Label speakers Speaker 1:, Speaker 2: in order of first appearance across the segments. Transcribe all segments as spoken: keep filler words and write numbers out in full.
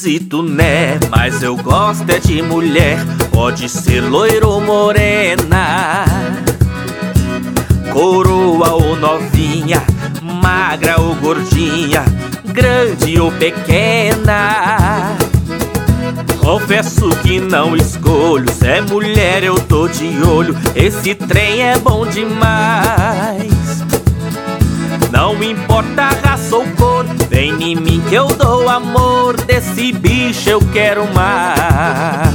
Speaker 1: esquisito, né? Mas eu gosto é de mulher. Pode ser loira ou morena, coroa ou novinha, magra ou gordinha, grande ou pequena. Confesso que não escolho, se é mulher eu tô de olho. Esse trem é bom demais. Não importa a raça ou cor, vem em mim que eu dou amor. Desse bicho eu quero mais.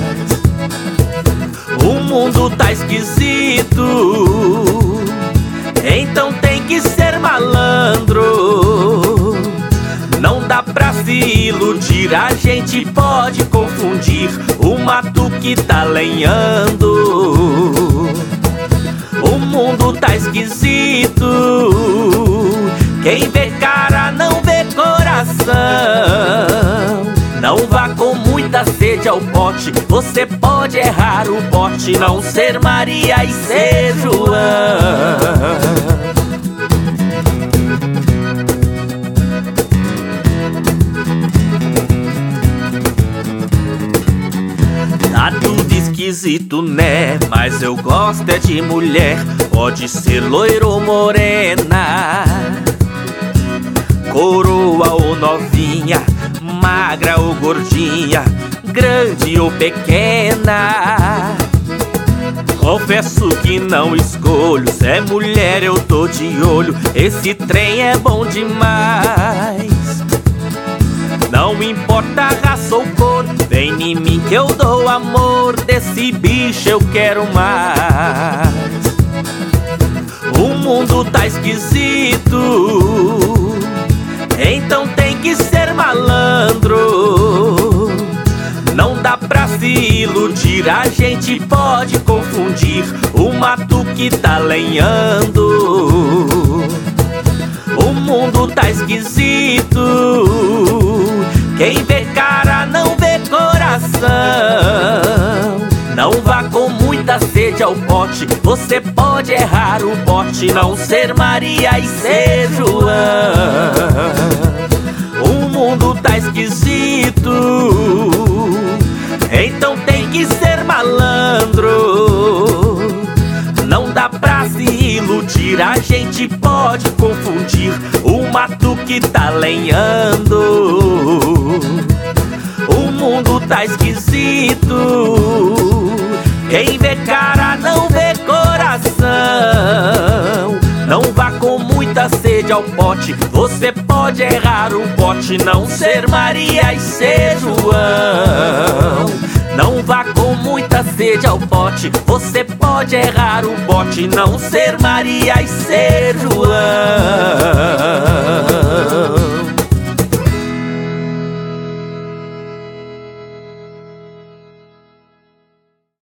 Speaker 1: O mundo tá esquisito, então tem que ser malandro. Não dá pra se iludir, a gente pode confundir o mato que tá lenhando. O mundo tá esquisito, quem vê cara não vê coração. Não vá com muita sede ao pote, você pode errar o bote, não ser Maria e ser João. Tá tudo esquisito, né? Mas eu gosto é de mulher. Pode ser loira ou morena, coroa ou novinha, magra ou gordinha, grande ou pequena. Confesso que não escolho, se é mulher eu tô de olho. Esse trem é bom demais. Não importa a raça ou cor, vem em mim que eu dou amor. Desse bicho eu quero mais. O mundo tá esquisito, então tem que ser malandro. Não dá pra se iludir, a gente pode confundir o mato que tá lenhando. O mundo tá esquisito, quem vê cara não vê coração. Não vá com muita sede ao pote, você pode errar o bote, não ser Maria e ser João. O mundo tá esquisito, então tem que ser malandro. Não dá pra se iludir, a gente pode confundir o mato que tá lenhando. O mundo tá esquisito, quem vê cara não vê coração. Não vá com muita sede ao pote, você pode errar o bote, não ser Maria e ser João. Não vá com muita sede ao pote, você pode errar o bote, não ser Maria e ser João.